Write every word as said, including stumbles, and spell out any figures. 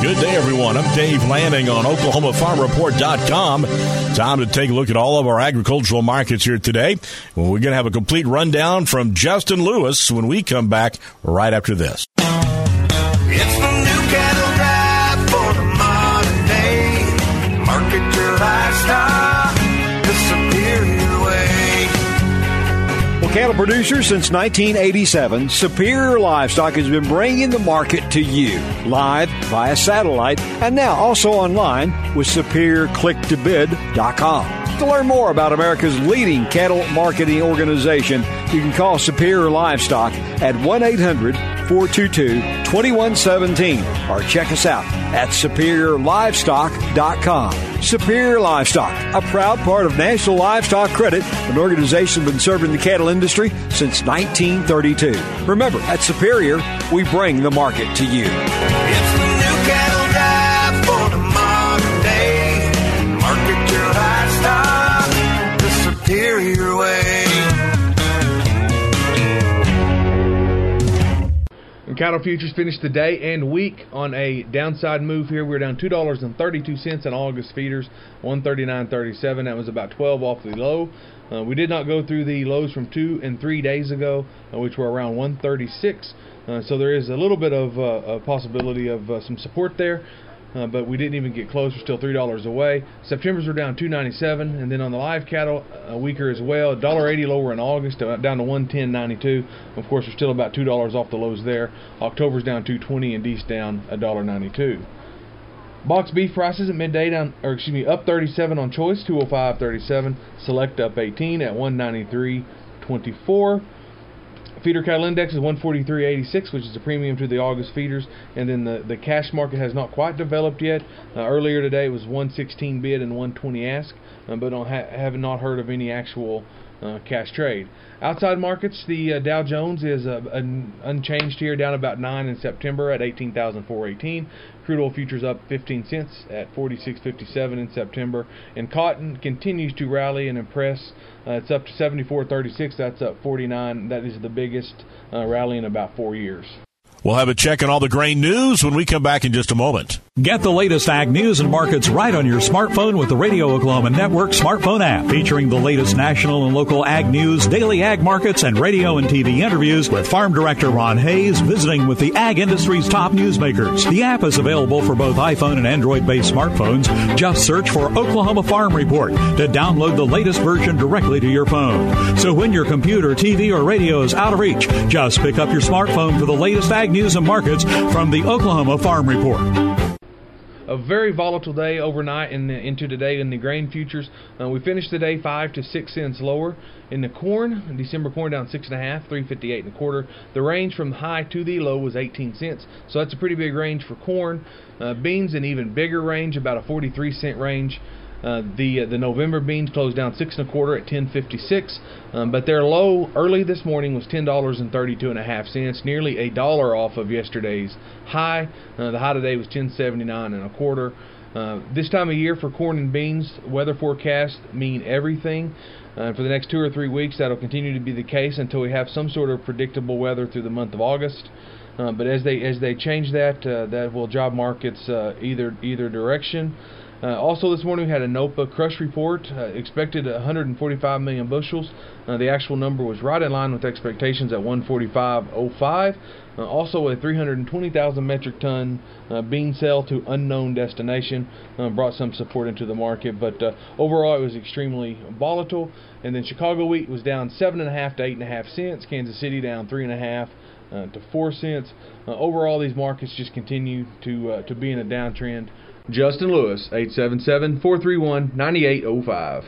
Good day, everyone. I'm Dave Lanning on Oklahoma Farm Report dot com. Time to take a look at all of our agricultural markets here today. Well, we're going to have a complete rundown from Justin Lewis when we come back right after this. It's the new cattle drive for the modern day. Market your livestock the superior way. Well, cattle producers, since nineteen eighty-seven, Superior Livestock has been bringing the market to you live via satellite and now also online with superior click to bid dot com. To learn more about America's leading cattle marketing organization, you can call Superior Livestock at one eight hundred four two two two one one seven or check us out at superior livestock dot com. Superior Livestock, a proud part of National Livestock Credit, an organization that's been serving the cattle industry since nineteen thirty-two. Remember, at Superior, we bring the market to you. It's the new cattle drive for the modern day. Market your livestock the superior way. Cattle futures finished the day and week on a downside move here. We're down two dollars and thirty-two cents on August feeders, one thirty-nine thirty-seven. That was about twelve off the low. Uh, we did not go through the lows from two and three days ago, uh, which were around one thirty-six. Uh, so there is a little bit of uh, a possibility of uh, some support there. Uh, but we didn't even get close. We're still three dollars away. September's were down two ninety-seven, and then on the live cattle, uh, weaker as well. one dollar eighty lower in August, uh, down to one ten ninety-two. Of course, we're still about two dollars off the lows there. October's down two twenty, and D's down one dollar ninety-two. Box beef prices at midday down, or excuse me, up thirty-seven on choice, two oh five thirty-seven. Select up eighteen at one ninety-three twenty-four. Feeder cattle index is one forty-three eighty-six, which is a premium to the August feeders. And then the, the cash market has not quite developed yet. Uh, earlier today it was one sixteen bid and one twenty ask, uh, but don't ha- have not heard of any actual uh, cash trade. Outside markets, the uh, Dow Jones is uh, un- unchanged here, down about nine in September at eighteen thousand four hundred eighteen. Crude oil futures up fifteen cents at forty-six fifty-seven in September. And cotton continues to rally and impress. Uh, it's up to seventy-four thirty-six. That's up forty-nine. That is the biggest uh, rally in about four years. We'll have a check on all the grain news when we come back in just a moment. Get the latest ag news and markets right on your smartphone with the Radio Oklahoma Network smartphone app, featuring the latest national and local ag news, daily ag markets, and radio and T V interviews with Farm Director Ron Hayes visiting with the ag industry's top newsmakers. The app is available for both iPhone and Android-based smartphones. Just search for Oklahoma Farm Report to download the latest version directly to your phone. So when your computer, T V, or radio is out of reach, just pick up your smartphone for the latest ag news and markets from the Oklahoma Farm Report. A very volatile day overnight and into today in the grain futures. Uh, we finished the day five to six cents lower. In the corn, December corn down six and a half, three fifty-eight and a quarter. The range from the high to the low was eighteen cents, so that's a pretty big range for corn. Uh, beans, an even bigger range, about a forty-three cent range. Uh, the uh, the November beans closed down six and a quarter at ten fifty-six, um, but their low early this morning was ten dollars and thirty-two and a half cents, nearly a dollar off of yesterday's high. Uh, the high today was ten seventy-nine and a quarter. Uh, this time of year for corn and beans, weather forecasts mean everything. Uh, for the next two or three weeks, that'll continue to be the case until we have some sort of predictable weather through the month of August. Uh, but as they as they change that, uh, that will job markets uh, either either direction. Uh, also this morning we had a NOPA crush report, uh, expected one hundred forty-five million bushels. Uh, the actual number was right in line with expectations at one forty-five oh five. Uh, also a three hundred twenty thousand metric ton uh, bean sale to unknown destination uh, brought some support into the market, but uh, overall it was extremely volatile. And then Chicago wheat was down seven and a half to eight and a half cents. Kansas City down three and a half uh, to four cents. Uh, overall, these markets just continue to uh, to be in a downtrend. Justin Lewis, eight seven seven, four three one, nine eight oh five.